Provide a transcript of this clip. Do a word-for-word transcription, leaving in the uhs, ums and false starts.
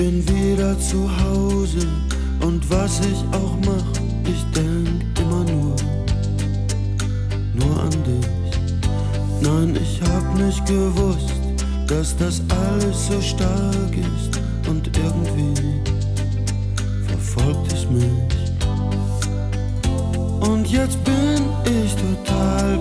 bin wieder zu Hause und was ich auch mach, ich denk immer nur, nur an dich. Nein, ich hab nicht gewusst, dass das alles so stark ist und irgendwie